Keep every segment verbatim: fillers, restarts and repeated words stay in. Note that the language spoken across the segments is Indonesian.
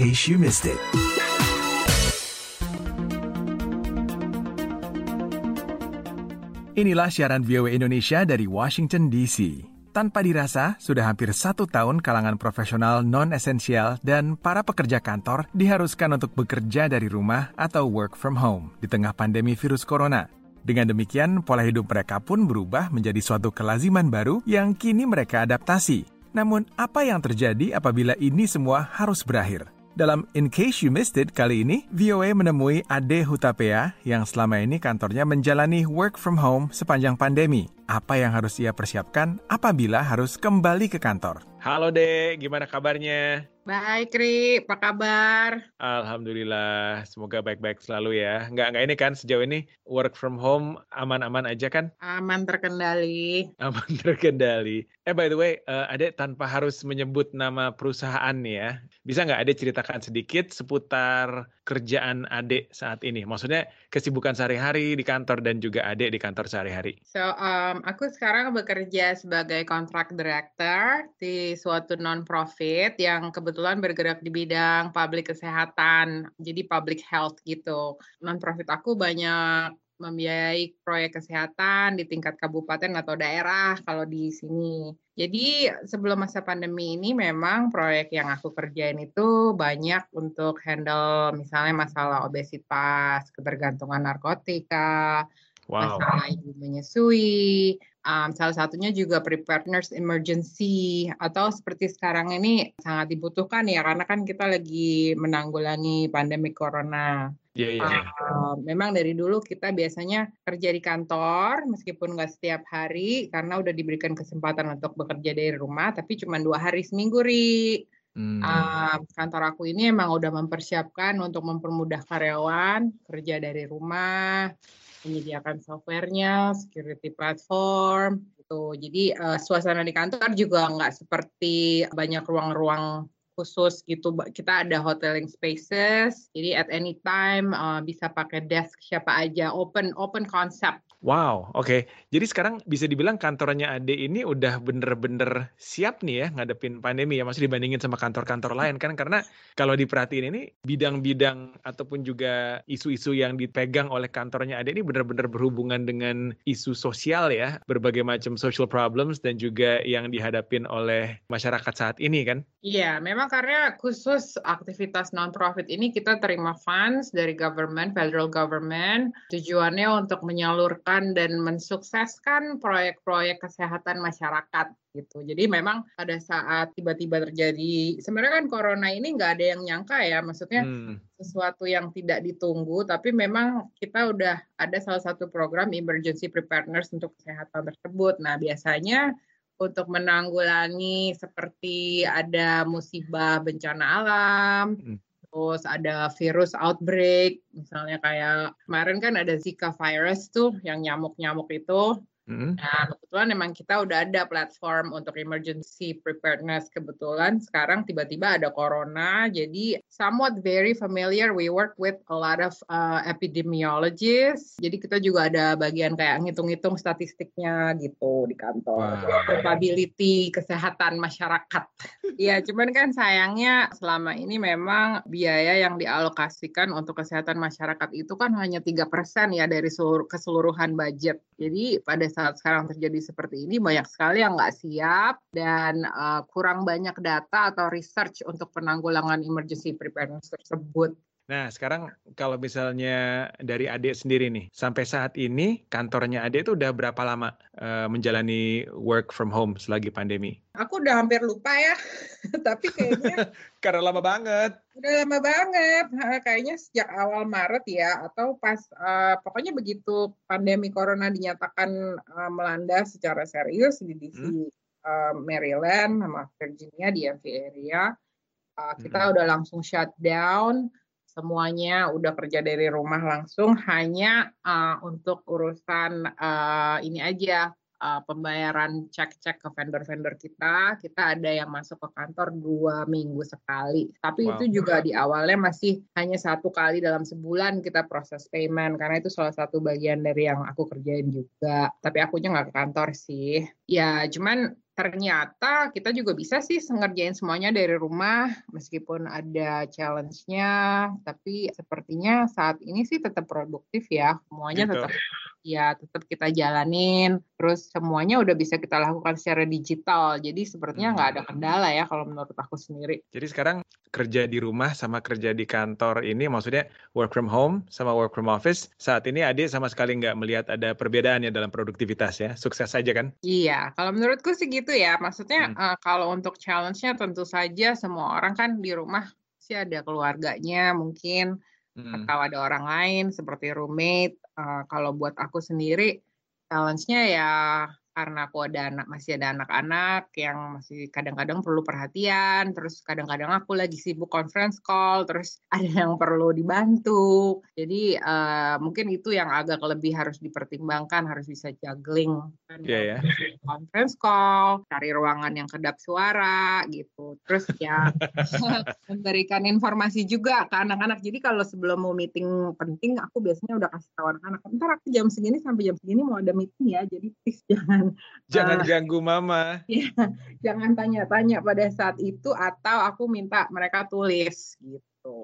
case you missed it. Inilah siaran V O A Indonesia dari Washington D C. Tanpa dirasa, sudah hampir satu tahun kalangan profesional non-esensial dan para pekerja kantor diharuskan untuk bekerja dari rumah atau work from home di tengah pandemi virus corona. Dengan demikian, pola hidup mereka pun berubah menjadi suatu kelaziman baru yang kini mereka adaptasi. Namun, apa yang terjadi apabila ini semua harus berakhir? Dalam In Case You Missed It kali ini, V O A menemui Ade Hutapea yang selama ini kantornya menjalani work from home sepanjang pandemi. Apa yang harus ia persiapkan apabila harus kembali ke kantor? Halo Dek, gimana kabarnya? Baik, Ri. Apa kabar? Alhamdulillah, semoga baik-baik selalu ya. Nggak, nggak ini kan sejauh ini work from home aman-aman aja kan? Aman terkendali. Aman terkendali. Eh by the way, uh, Ade tanpa harus menyebut nama perusahaan nih ya, bisa nggak Ade ceritakan sedikit seputar kerjaan Ade saat ini? Maksudnya kesibukan sehari-hari di kantor dan juga Ade di kantor sehari-hari. So, um, aku sekarang bekerja sebagai contract director di suatu non-profit yang kebetulan bergerak di bidang public kesehatan, jadi public health gitu. Non-profit aku banyak membiayai proyek kesehatan di tingkat kabupaten atau daerah kalau di sini. Jadi sebelum masa pandemi ini memang proyek yang aku kerjain itu banyak untuk handle misalnya masalah obesitas, ketergantungan narkotika, Wow. masalah ibu menyusui, um, salah satunya juga preparedness emergency, atau seperti sekarang ini sangat dibutuhkan ya, karena kan kita lagi menanggulangi pandemi corona. Iya, iya, iya. Uh, memang dari dulu kita biasanya kerja di kantor, meskipun nggak setiap hari, karena udah diberikan kesempatan untuk bekerja dari rumah, tapi cuma dua hari seminggu, Ri. Hmm. Uh, kantor aku ini emang udah mempersiapkan untuk mempermudah karyawan kerja dari rumah, menyediakan softwarenya, security platform, gitu. Jadi uh, suasana di kantor juga nggak seperti banyak ruang-ruang khusus gitu. Kita ada hoteling spaces, jadi at any time uh, bisa pakai desk siapa aja, open open concept. Wow, oke. Okay. Jadi sekarang bisa dibilang kantornya Ade ini udah bener-bener siap nih ya ngadepin pandemi ya. Maksudnya dibandingin sama kantor-kantor lain kan. Karena kalau diperhatiin ini bidang-bidang ataupun juga isu-isu yang dipegang oleh kantornya Ade ini bener-bener berhubungan dengan isu sosial ya. Berbagai macam social problems dan juga yang dihadapin oleh masyarakat saat ini kan. Iya, memang karena khusus aktivitas non-profit ini kita terima funds dari government, federal government. Tujuannya untuk menyalurkan dan mensukseskan proyek-proyek kesehatan masyarakat gitu. Jadi memang pada saat tiba-tiba terjadi, sebenarnya kan corona ini nggak ada yang nyangka ya, maksudnya hmm. sesuatu yang tidak ditunggu, tapi memang kita udah ada salah satu program emergency preparedness untuk kesehatan tersebut. Nah biasanya untuk menanggulangi seperti ada musibah bencana alam, hmm. terus ada virus outbreak, misalnya kayak kemarin kan ada Zika virus tuh, yang nyamuk-nyamuk itu. Hmm. Nah, kebetulan memang kita udah ada platform untuk emergency preparedness. Kebetulan sekarang tiba-tiba ada corona, jadi somewhat very familiar. We work with a lot of uh, epidemiologists. Jadi kita juga ada bagian kayak ngitung-ngitung statistiknya gitu di kantor. Wow. Probability kesehatan masyarakat. Ya, cuman kan sayangnya selama ini memang biaya yang dialokasikan untuk kesehatan masyarakat itu kan hanya tiga persen ya dari seluruh keseluruhan budget. Jadi pada saat sekarang terjadi seperti ini, banyak sekali yang nggak siap dan uh, kurang banyak data atau research untuk penanggulangan emergency preparedness tersebut. Nah, sekarang kalau misalnya dari Ade sendiri nih, sampai saat ini kantornya Ade itu udah berapa lama uh, menjalani work from home selagi pandemi? Aku udah hampir lupa ya, tapi kayaknya... Karena lama banget. Udah lama banget, kayaknya sejak awal Maret ya, atau pas, uh, pokoknya begitu pandemi corona dinyatakan uh, melanda secara serius di D C, hmm. uh, Maryland sama Virginia di M V area, uh, kita hmm. udah langsung shutdown. Semuanya udah kerja dari rumah langsung, hanya uh, untuk urusan uh, ini aja, uh, pembayaran cek-cek ke vendor-vendor kita. Kita ada yang masuk ke kantor dua minggu sekali. Tapi wow. itu juga di awalnya masih hanya satu kali dalam sebulan kita proses payment, karena itu salah satu bagian dari yang aku kerjain juga. Tapi akunya nggak ke kantor sih. Ya, cuman ternyata kita juga bisa sih ngerjain semuanya dari rumah, meskipun ada challenge-nya, tapi sepertinya saat ini sih tetap produktif ya, semuanya Gitu. tetap ya tetap kita jalanin, terus semuanya udah bisa kita lakukan secara digital, jadi sepertinya nggak ada Hmm. kendala ya kalau menurut aku sendiri. Jadi sekarang kerja di rumah sama kerja di kantor ini, maksudnya work from home sama work from office, saat ini Ade sama sekali nggak melihat ada perbedaan ya dalam produktivitas ya? Sukses saja kan? Iya, kalau menurutku sih gitu ya. Maksudnya Hmm. eh, kalau untuk challenge-nya tentu saja semua orang kan di rumah sih ada keluarganya mungkin Hmm. atau ada orang lain seperti roommate. Eh, kalau buat aku sendiri challenge-nya ya karena aku ada anak masih ada anak-anak yang masih kadang-kadang perlu perhatian, terus kadang-kadang aku lagi sibuk conference call, terus ada yang perlu dibantu. Jadi eh, mungkin itu yang agak lebih harus dipertimbangkan, harus bisa juggling kan Iya kalau ya. conference call, cari ruangan yang kedap suara gitu. Terus ya memberikan informasi juga ke anak-anak. Jadi kalau sebelum mau meeting penting, aku biasanya udah kasih tahu anak-anak, ntar aku jam segini sampai jam segini mau ada meeting ya, jadi please jangan Jangan eh, ganggu mama. ya, jangan tanya-tanya pada saat itu, atau aku minta mereka tulis gitu.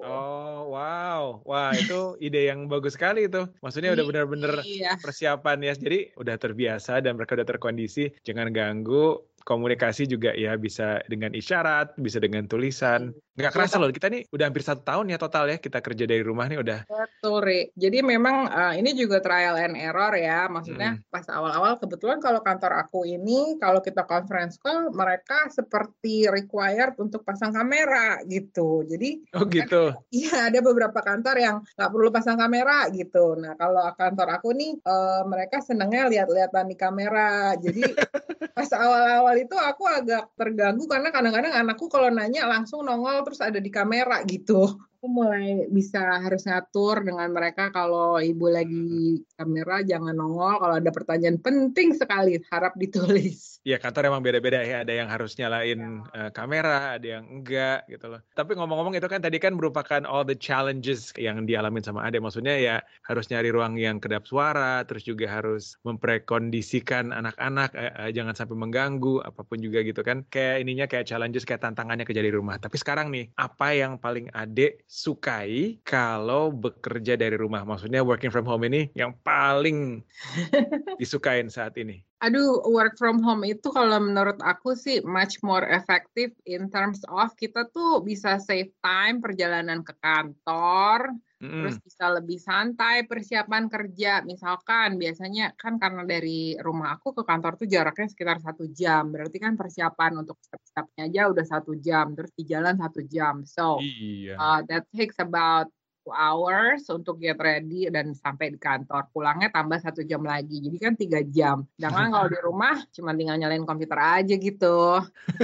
Oh, wow. Wah, itu ide yang bagus sekali itu. Maksudnya udah benar-benar Iya. persiapan ya. Jadi udah terbiasa dan mereka udah terkondisi. Jangan ganggu. Komunikasi juga ya bisa dengan isyarat, bisa dengan tulisan. Nggak Ya, kerasa tapi loh, kita nih udah hampir satu tahun ya total ya kita kerja dari rumah nih udah. betul, Ri. Jadi memang uh, ini juga trial and error ya. Maksudnya Mm. pas awal-awal kebetulan kalau kantor aku ini, kalau kita conference call, mereka seperti required untuk pasang kamera gitu. Jadi Oh gitu. iya, ada beberapa kantor yang nggak perlu pasang kamera gitu. Nah, kalau kantor aku nih, uh, mereka senengnya lihat-lihatan di kamera. Jadi pas awal-awal itu aku agak terganggu karena kadang-kadang anakku kalau nanya langsung nongol terus ada di kamera gitu. Aku mulai bisa harus ngatur dengan mereka kalau ibu lagi kamera jangan nongol, kalau ada pertanyaan penting sekali harap ditulis. Ya kantor emang beda-beda ya, ada yang harus nyalain uh, kamera, ada yang enggak gitu loh. Tapi ngomong-ngomong itu kan tadi kan merupakan all the challenges yang dialamin sama Ade. Maksudnya ya harus nyari ruang yang kedap suara, terus juga harus memprekondisikan anak-anak, eh, eh, jangan sampai mengganggu, apapun juga gitu kan. Kayak ininya kayak challenges, kayak tantangannya kerja di rumah. Tapi sekarang nih, apa yang paling Ade sukai kalau bekerja dari rumah? Maksudnya working from home ini yang paling disukain saat ini? Aduh, work from home itu kalau menurut aku sih much more effective in terms of kita tuh bisa save time perjalanan ke kantor, Mm-mm. terus bisa lebih santai persiapan kerja. Misalkan biasanya kan karena dari rumah aku ke kantor tuh jaraknya sekitar satu jam, berarti kan persiapan untuk step-stepnya aja udah satu jam, terus di jalan satu jam. So Iya. uh, that takes about two hours untuk get ready dan sampai di kantor. Pulangnya tambah satu jam lagi. Jadi kan tiga jam. Sedangkan kalau di rumah cuma tinggal nyalain komputer aja gitu.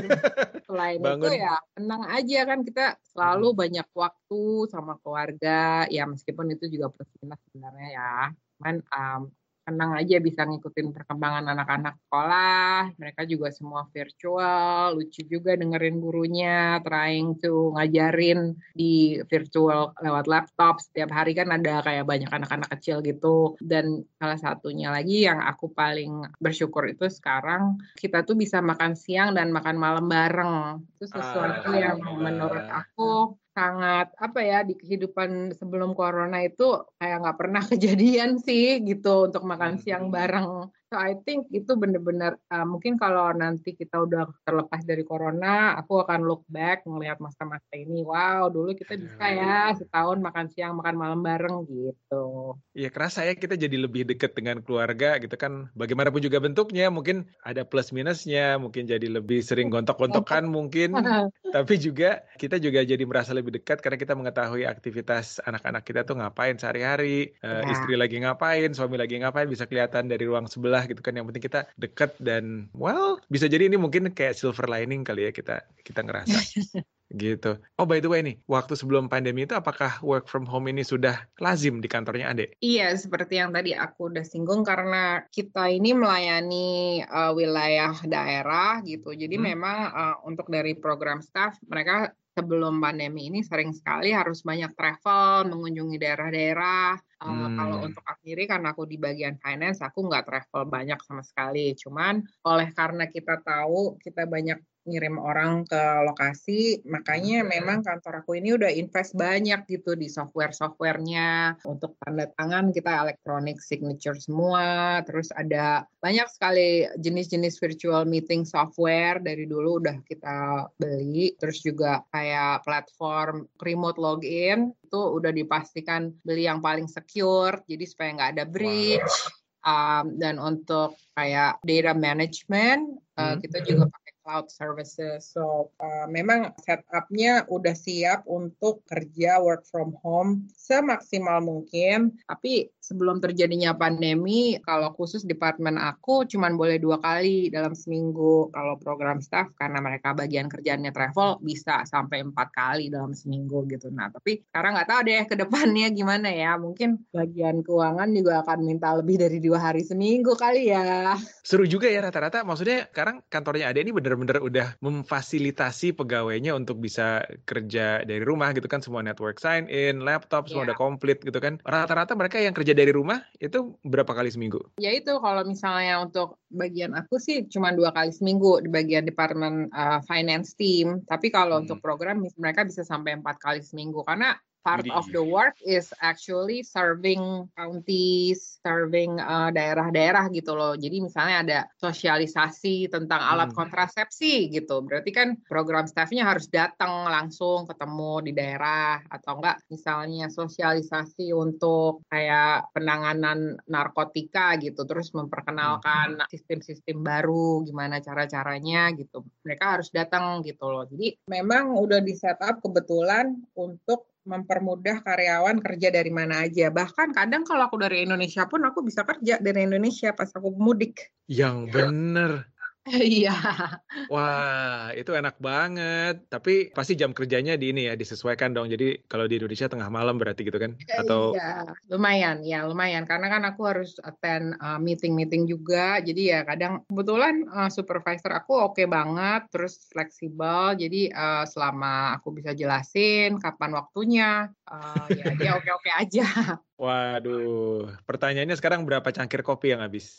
Selain itu Bangun. ya tenang aja kan kita selalu banyak waktu sama keluarga. Ya meskipun itu juga plus minus sebenarnya ya. Cuman um, tenang aja bisa ngikutin perkembangan anak-anak sekolah. Mereka juga semua virtual. Lucu juga dengerin gurunya trying to ngajarin di virtual lewat laptop. Setiap hari kan ada kayak banyak anak-anak kecil gitu. Dan salah satunya lagi yang aku paling bersyukur itu sekarang kita tuh bisa makan siang dan makan malam bareng. Itu sesuatu yang menurut aku sangat apa ya di kehidupan sebelum corona itu kayak nggak pernah kejadian sih gitu untuk makan siang bareng. So I think itu benar-benar uh, mungkin kalau nanti kita udah terlepas dari corona, aku akan look back ngelihat masa-masa ini. Wow, dulu kita bisa ya setahun makan siang makan malam bareng gitu. Iya kerasa ya kita jadi lebih dekat dengan keluarga gitu kan. Bagaimanapun juga bentuknya, mungkin ada plus minusnya, mungkin jadi lebih sering gontok-gontokan mungkin. Tapi juga kita juga jadi merasa lebih dekat karena kita mengetahui aktivitas anak-anak kita tuh ngapain sehari-hari, uh, Ya. istri lagi ngapain, suami lagi ngapain, bisa kelihatan dari ruang sebelah gitu kan. Yang penting kita dekat dan well bisa jadi ini mungkin kayak silver lining kali ya kita kita ngerasa. Gitu. Oh by the way nih, waktu sebelum pandemi itu apakah work from home ini sudah lazim di kantornya Ade? Iya, seperti yang tadi aku udah singgung karena kita ini melayani uh, wilayah daerah gitu. Jadi hmm. memang uh, untuk dari program staff mereka sebelum pandemi ini sering sekali harus banyak travel, mengunjungi daerah-daerah, Uh, kalau Hmm. untuk aku sendiri, karena aku di bagian finance, aku nggak travel banyak sama sekali. Cuman oleh karena kita tahu kita banyak ngirim orang ke lokasi, makanya memang kantor aku ini udah invest banyak gitu di software-softwarenya. Untuk tanda tangan kita electronic signature semua, terus ada banyak sekali jenis-jenis virtual meeting software dari dulu udah kita beli. Terus juga kayak platform remote login, itu udah dipastikan beli yang paling secure, jadi supaya nggak ada breach. Um, dan untuk kayak data management, uh, Hmm. kita juga pakai cloud services. So, uh, memang setup-nya udah siap untuk kerja work from home semaksimal mungkin. Tapi sebelum terjadinya pandemi, kalau khusus departemen aku cuman boleh dua kali dalam seminggu. Kalau program staff, karena mereka bagian kerjaannya travel, bisa sampai empat kali dalam seminggu gitu. Nah, tapi sekarang nggak tahu deh ke depannya gimana ya. Mungkin bagian keuangan juga akan minta lebih dari dua hari seminggu kali ya. Seru juga ya rata-rata. Maksudnya sekarang kantornya Ade ini benar-benar udah memfasilitasi pegawainya untuk bisa kerja dari rumah gitu kan. Semua network sign in, laptop, semua udah Ya. komplit gitu kan. Rata-rata mereka yang kerja dari rumah itu berapa kali seminggu? Ya itu kalau misalnya untuk bagian aku sih cuma dua kali seminggu di bagian departemen uh, finance team. Tapi kalau Hmm. untuk program mereka bisa sampai empat kali seminggu karena part Widih. of the work is actually serving counties, serving uh, daerah-daerah gitu loh. Jadi misalnya ada sosialisasi tentang alat Hmm. kontrasepsi gitu. Berarti kan program staffnya harus datang langsung ketemu di daerah. Atau enggak misalnya sosialisasi untuk kayak penanganan narkotika gitu. Terus memperkenalkan sistem-sistem baru, gimana cara-caranya gitu. Mereka harus datang gitu loh. Jadi memang udah di setup kebetulan untuk mempermudah karyawan kerja dari mana aja. Bahkan kadang kalau aku dari Indonesia pun aku bisa kerja dari Indonesia pas aku mudik. Yang bener. Iya. Wah, itu enak banget. Tapi pasti jam kerjanya di ini ya, disesuaikan dong. Jadi kalau di Indonesia tengah malam berarti gitu kan? Atau Iya, lumayan ya, lumayan. Karena kan aku harus attend uh, meeting-meeting juga. Jadi ya kadang kebetulan uh, supervisor aku oke banget, terus fleksibel. Jadi uh, selama aku bisa jelasin kapan waktunya, uh, ya dia oke-oke aja. waduh, pertanyaannya sekarang berapa cangkir kopi yang habis?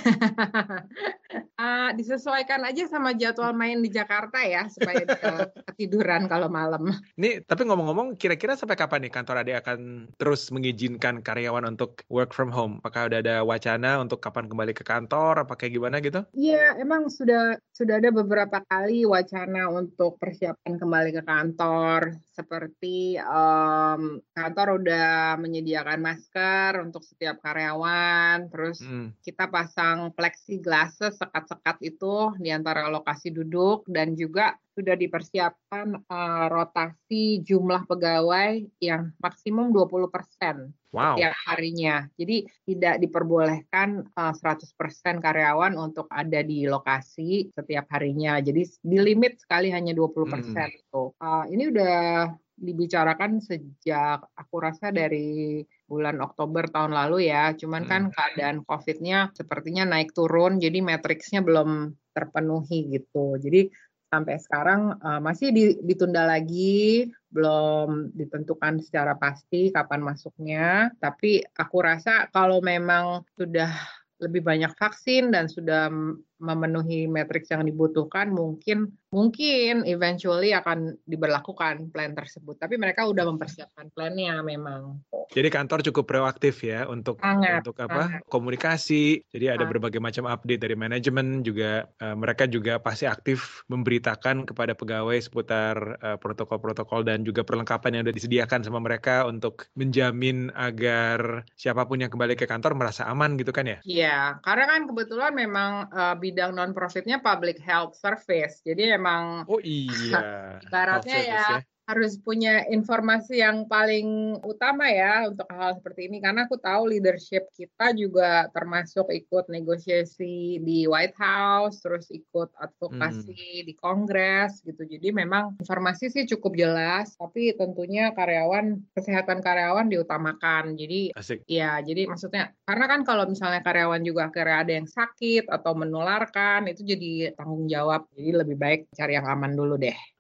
uh, disesuaikan aja sama jadwal main di Jakarta ya, supaya uh, ketiduran kalau malam. Nih, tapi ngomong-ngomong, kira-kira sampai kapan nih kantor Ade akan terus mengizinkan karyawan untuk work from home? Apakah udah ada wacana untuk kapan kembali ke kantor? Apa kayak gimana gitu? Iya, emang sudah sudah ada beberapa kali wacana untuk persiapan kembali ke kantor. Seperti um, kantor udah menyediakan masker untuk setiap karyawan, terus Mm. kita pasang plexiglass sekat-sekat itu di antara lokasi duduk, dan juga sudah dipersiapkan uh, rotasi jumlah pegawai yang maksimum dua puluh persen Wow. setiap harinya. Jadi tidak diperbolehkan uh, seratus persen karyawan untuk ada di lokasi setiap harinya. Jadi di limit sekali hanya dua puluh persen. Mm. Tuh. Uh, ini udah dibicarakan sejak aku rasa dari bulan Oktober tahun lalu ya. Cuman kan Mm. keadaan COVID-nya sepertinya naik turun, jadi matriksnya belum terpenuhi gitu. Jadi sampai sekarang uh, masih ditunda lagi, belum ditentukan secara pasti kapan masuknya. Tapi aku rasa kalau memang sudah lebih banyak vaksin dan sudah memenuhi matriks yang dibutuhkan, mungkin mungkin eventually akan diberlakukan plan tersebut. Tapi mereka udah mempersiapkan plannya memang. Jadi kantor cukup proaktif ya untuk Sangat, untuk apa sangat. komunikasi. Jadi ada Ah. berbagai macam update dari manajemen juga. Uh, mereka juga pasti aktif memberitakan kepada pegawai seputar uh, protokol-protokol dan juga perlengkapan yang sudah disediakan sama mereka untuk menjamin agar siapapun yang kembali ke kantor merasa aman gitu kan ya? Iya, karena kan kebetulan memang uh, bidang non-profitnya public health service. Jadi emang Oh iya, health ibaratnya ya service ya. harus punya informasi yang paling utama ya untuk hal seperti ini. Karena aku tahu leadership kita juga termasuk ikut negosiasi di White House, terus ikut advokasi Hmm. di Kongres gitu. Jadi memang informasi sih cukup jelas, tapi tentunya karyawan, kesehatan karyawan diutamakan. Jadi Asik. ya, jadi maksudnya karena kan kalau misalnya karyawan juga akhirnya ada yang sakit atau menularkan, itu jadi tanggung jawab. Jadi lebih baik cari yang aman dulu deh.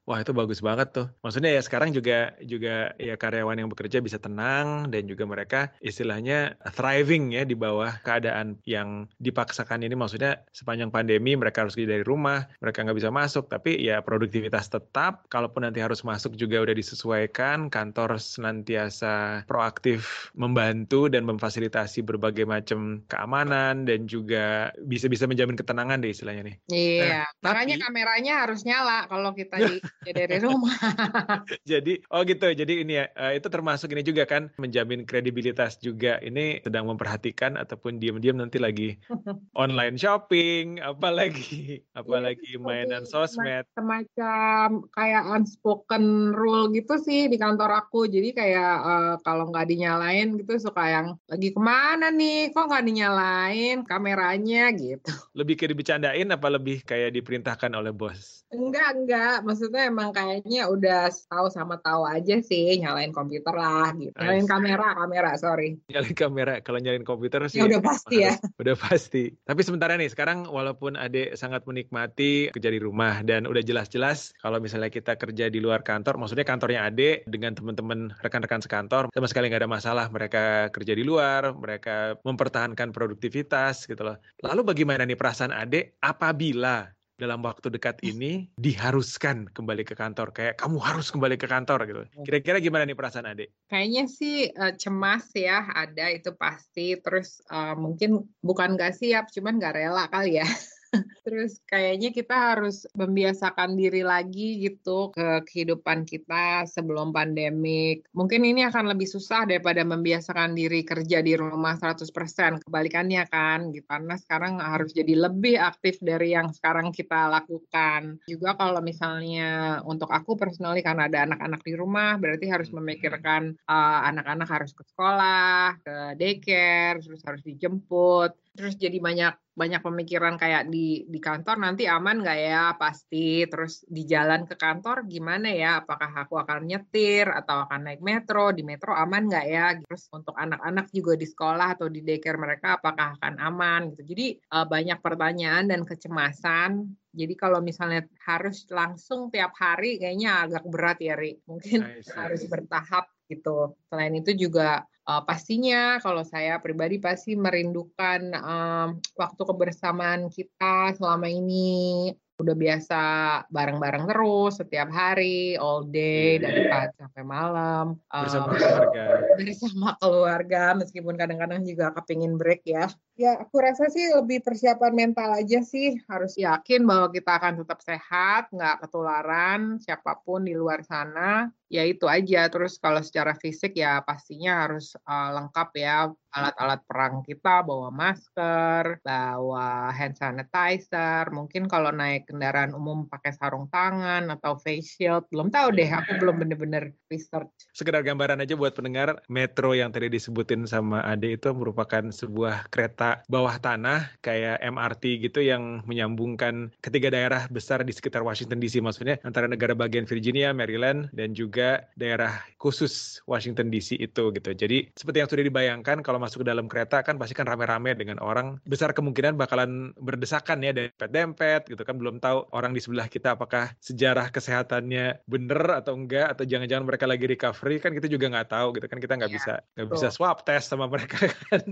Wah itu bagus banget tuh. Maksudnya ya sekarang juga juga ya karyawan yang bekerja bisa tenang dan juga mereka istilahnya thriving ya di bawah keadaan yang dipaksakan ini. Maksudnya sepanjang pandemi mereka harus kerja dari rumah, mereka nggak bisa masuk, tapi ya produktivitas tetap. Kalaupun nanti harus masuk juga udah disesuaikan, kantor senantiasa proaktif membantu dan memfasilitasi berbagai macam keamanan dan juga bisa-bisa menjamin ketenangan deh istilahnya nih. Iya, Nah, makanya tapi kameranya harus nyala kalau kita di kerja dari rumah. jadi, oh gitu. Jadi ini ya, eh, itu termasuk ini juga kan menjamin kredibilitas juga. Ini sedang memperhatikan ataupun diam-diam nanti lagi online shopping, apalagi Iya, itu apalagi seperti mainan sema- sosmed. semacam kayak unspoken rule gitu sih di kantor aku. Jadi kayak eh, kalau nggak dinyalain gitu suka yang lagi kemana nih? Kok nggak dinyalain kameranya gitu? Lebih kayak dibecandain apa lebih kayak diperintahkan oleh bos? Enggak, enggak. Maksudnya emang kayaknya udah tahu sama tahu aja sih nyalain komputer lah gitu. I Nyalain see. kamera, kamera, sorry. Nyalain kamera, kalau nyalain komputer Ya sih udah pasti ya. harus udah pasti. Tapi sementara nih, sekarang walaupun Ade sangat menikmati kerja di rumah dan udah jelas-jelas kalau misalnya kita kerja di luar kantor, maksudnya kantornya Ade dengan teman-teman rekan-rekan sekantor sama sekali nggak ada masalah. Mereka kerja di luar, mereka mempertahankan produktivitas gitu loh. Lalu bagaimana nih perasaan Ade apabila dalam waktu dekat ini diharuskan kembali ke kantor, kayak kamu harus kembali ke kantor gitu. Kira-kira gimana nih perasaan Ade? Kayaknya sih eh, cemas ya, ada itu pasti. Terus eh, mungkin bukan nggak siap, cuman nggak rela kali ya. Terus kayaknya kita harus membiasakan diri lagi gitu ke kehidupan kita sebelum pandemik. Mungkin ini akan lebih susah daripada membiasakan diri kerja di rumah seratus persen. Kebalikannya kan, gitu. Karena sekarang harus jadi lebih aktif dari yang sekarang kita lakukan. Juga kalau misalnya untuk aku personally karena ada anak-anak di rumah, berarti harus memikirkan uh, anak-anak harus ke sekolah, ke daycare, terus harus dijemput. Terus jadi banyak banyak pemikiran kayak di di kantor nanti aman nggak ya pasti, terus di jalan ke kantor gimana ya, apakah aku akan nyetir atau akan naik metro, di metro aman nggak ya, terus untuk anak-anak juga di sekolah atau di daycare mereka apakah akan aman gitu. Jadi uh, banyak pertanyaan dan kecemasan. Jadi kalau misalnya harus langsung tiap hari kayaknya agak berat ya Ri, mungkin harus bertahap gitu. Selain itu juga Uh, pastinya kalau saya pribadi pasti merindukan um, waktu kebersamaan kita selama ini. Udah biasa bareng-bareng terus setiap hari, all day, dari pagi sampai malam. Bersama Um, keluarga. bersama keluarga, meskipun kadang-kadang juga kepingin break ya. Ya, aku rasa sih lebih persiapan mental aja sih. Harus yakin bahwa kita akan tetap sehat, nggak ketularan siapapun di luar sana. Ya itu aja. Terus kalau secara fisik ya pastinya harus uh, lengkap ya. Alat-alat perang kita, bawa masker, bawa hand sanitizer. Mungkin kalau naik kendaraan umum pakai sarung tangan atau face shield. Belum tahu deh, aku belum bener-bener research. Sekedar gambaran aja buat pendengar, metro yang tadi disebutin sama Ade itu merupakan sebuah kereta bawah tanah kayak M R T gitu yang menyambungkan ketiga daerah besar di sekitar Washington D C, maksudnya antara negara bagian Virginia, Maryland, dan juga daerah khusus Washington D C itu gitu. Jadi seperti yang sudah dibayangkan kalau masuk ke dalam kereta kan pasti kan rame-rame dengan orang, besar kemungkinan bakalan berdesakan ya, dempet-dempet gitu kan, belum tahu orang di sebelah kita apakah sejarah kesehatannya bener atau enggak, atau jangan-jangan mereka lagi recovery, kan kita juga nggak tahu gitu kan, kita nggak Ya, bisa nggak betul. bisa swab test sama mereka kan.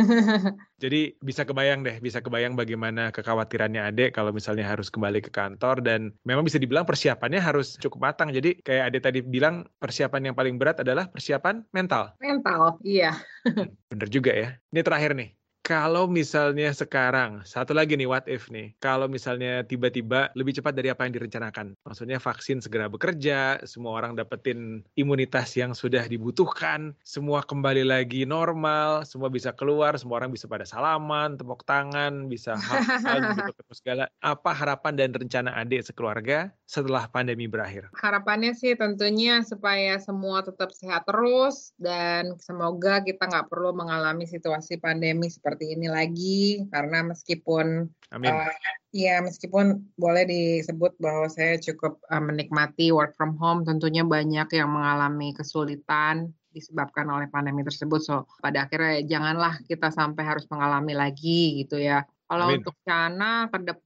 Jadi bisa kebayang deh, bisa kebayang bagaimana kekhawatirannya Ade kalau misalnya harus kembali ke kantor, dan memang bisa dibilang persiapannya harus cukup matang. Jadi kayak Ade tadi bilang, persiapan yang paling berat adalah persiapan mental. Mental, iya. Hmm, bener juga ya. Ini terakhir nih. Kalau misalnya sekarang, satu lagi nih what if nih, kalau misalnya tiba-tiba lebih cepat dari apa yang direncanakan. Maksudnya vaksin segera bekerja, semua orang dapetin imunitas yang sudah dibutuhkan, semua kembali lagi normal, semua bisa keluar, semua orang bisa pada salaman, tepuk tangan, bisa hug-hug gitu ketemu segala. Apa harapan dan rencana Ade sekeluarga setelah pandemi berakhir? Harapannya sih tentunya supaya semua tetap sehat terus dan semoga kita nggak perlu mengalami situasi pandemi seperti ini lagi, karena meskipun Amin. uh, ya meskipun boleh disebut bahwa saya cukup uh, menikmati work from home, tentunya banyak yang mengalami kesulitan disebabkan oleh pandemi tersebut. So pada akhirnya janganlah kita sampai harus mengalami lagi gitu ya. Kalau Amin. untuk rencana ke depan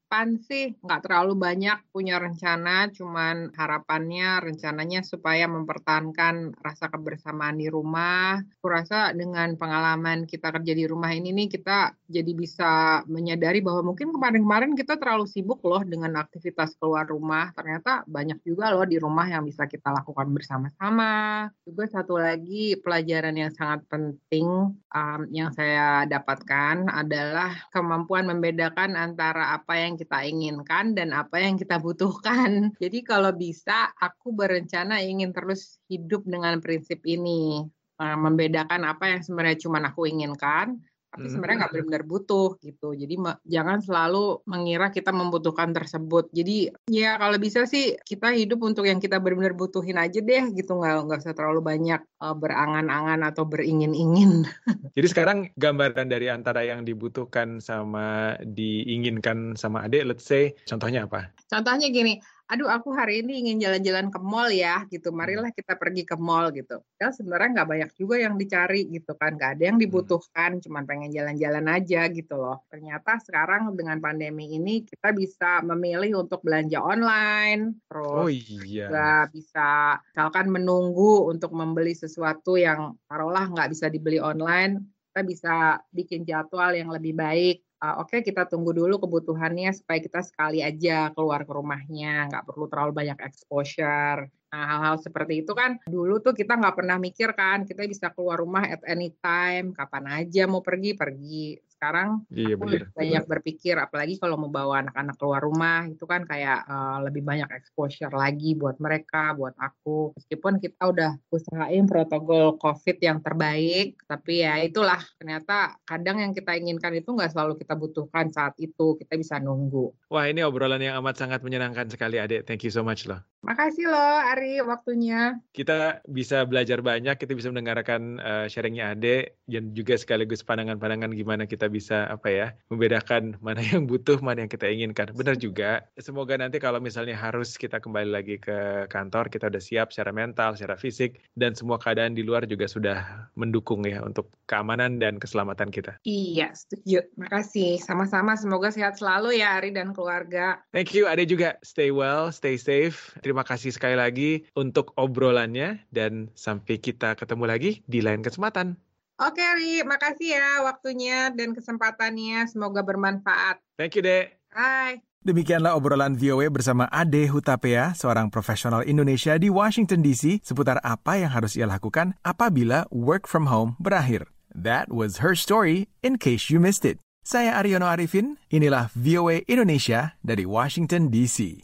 depan sih nggak terlalu banyak punya rencana, cuman harapannya rencananya supaya mempertahankan rasa kebersamaan di rumah. Aku rasa dengan pengalaman kita kerja di rumah ini nih, kita jadi bisa menyadari bahwa mungkin kemarin-kemarin kita terlalu sibuk loh dengan aktivitas keluar rumah. Ternyata banyak juga loh di rumah yang bisa kita lakukan bersama-sama. Juga satu lagi pelajaran yang sangat penting um, yang saya dapatkan adalah kemampuan membedakan antara apa yang kita inginkan dan apa yang kita butuhkan. Jadi kalau bisa, aku berencana ingin terus hidup dengan prinsip ini. Uh, membedakan apa yang sebenarnya cuma aku inginkan, tapi sebenarnya nggak benar-benar butuh gitu. Jadi ma- jangan selalu mengira kita membutuhkan tersebut. Jadi ya kalau bisa sih kita hidup untuk yang kita benar-benar butuhin aja deh gitu. Nggak nggak usah terlalu banyak uh, berangan-angan atau beringin-ingin. Jadi sekarang gambaran dari antara yang dibutuhkan sama diinginkan sama Ade, let's say, contohnya apa? Contohnya gini, aduh aku hari ini ingin jalan-jalan ke mall ya gitu, marilah kita pergi ke mall gitu. Ya sebenarnya nggak banyak juga yang dicari gitu kan, nggak ada yang dibutuhkan, cuman pengen jalan-jalan aja gitu loh. Ternyata sekarang dengan pandemi ini kita bisa memilih untuk belanja online, terus Oh iya. juga bisa misalkan menunggu untuk membeli sesuatu yang taruhlah nggak bisa dibeli online, kita bisa bikin jadwal yang lebih baik. Uh, Oke, okay, kita tunggu dulu kebutuhannya supaya kita sekali aja keluar ke rumahnya, nggak perlu terlalu banyak exposure. Nah, hal-hal seperti itu kan dulu tuh kita nggak pernah mikir kan, kita bisa keluar rumah at any time, kapan aja mau pergi, pergi. Sekarang Iya, aku bener. lebih banyak berpikir, apalagi kalau mau bawa anak-anak keluar rumah, itu kan kayak uh, lebih banyak exposure lagi buat mereka, buat aku. Meskipun kita udah usahain protokol COVID yang terbaik, tapi ya itulah, ternyata kadang yang kita inginkan itu nggak selalu kita butuhkan saat itu, kita bisa nunggu. Wah, ini obrolan yang amat sangat menyenangkan sekali, Ade. Thank you so much loh. Makasih loh, Ari, waktunya. Kita bisa belajar banyak, kita bisa mendengarkan uh, sharingnya Ade, dan juga sekaligus pandangan-pandangan gimana kita bisa apa ya membedakan mana yang butuh, mana yang kita inginkan. Benar juga. Semoga nanti kalau misalnya harus kita kembali lagi ke kantor, kita udah siap secara mental, secara fisik, dan semua keadaan di luar juga sudah mendukung ya untuk keamanan dan keselamatan kita. Iya, setuju. Makasih. Sama-sama. Semoga sehat selalu ya, Ari dan keluarga. Thank you, Ade juga. Stay well, stay safe. Terima kasih sekali lagi untuk obrolannya, dan sampai kita ketemu lagi di lain kesempatan. Oke, Ri. Makasih ya waktunya dan kesempatannya. Semoga bermanfaat. Thank you, Dek. Bye. Demikianlah obrolan V O A bersama Ade Hutapea, seorang profesional Indonesia di Washington D C, seputar apa yang harus ia lakukan apabila work from home berakhir. That was her story, in case you missed it. Saya Aryono Arifin, inilah V O A Indonesia dari Washington D C.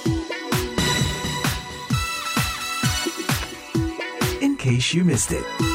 In case you missed it.